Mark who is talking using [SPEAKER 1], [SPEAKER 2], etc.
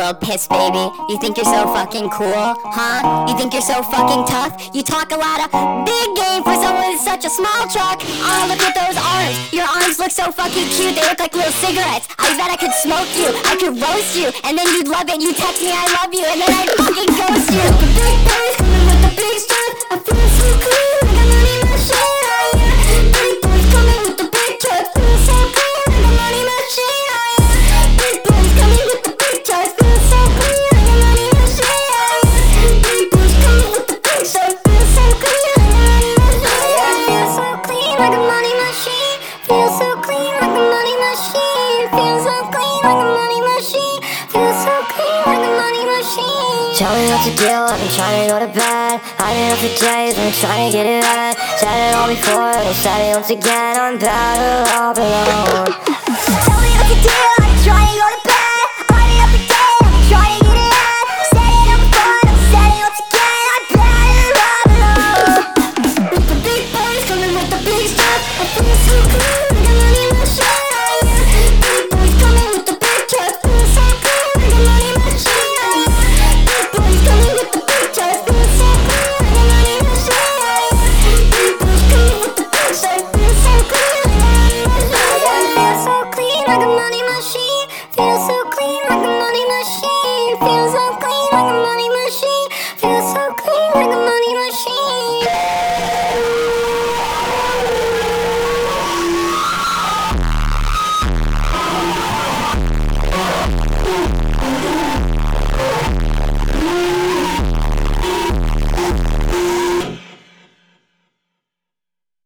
[SPEAKER 1] little piss baby. You think you're so fucking cool, huh? You think you're so fucking tough? You talk a lot of big game for someone with such a small truck. Oh, look at those arms. Your arms look so fucking cute. They look like little cigarettes. I bet I could smoke you, I could roast you, and then you'd love it. You text me I love you, and then I'd fucking ghost you. The big boys coming with the big stuff. I feel so clean, like I'm money machine, oh yeah. Big boys coming with the big truck. Feel so clean, like I'm money machine, oh yeah. Big boys coming with the big truck. Feel so clean, like I'm money machine, oh yeah. Big boys coming with the big truck. Feel so clean, like I'm money machine, oh yeah. Feel so clean, like a money machine. Feel so clean, like a money machine. Feel so clean, like a money machine. Feel so clean, like a money machine. Tell me what to do, I've been trying to go to bed. I've been up for days, I've been trying to get it right. Said it all before, I said it once again. I'm better off alone. Tell me what to do.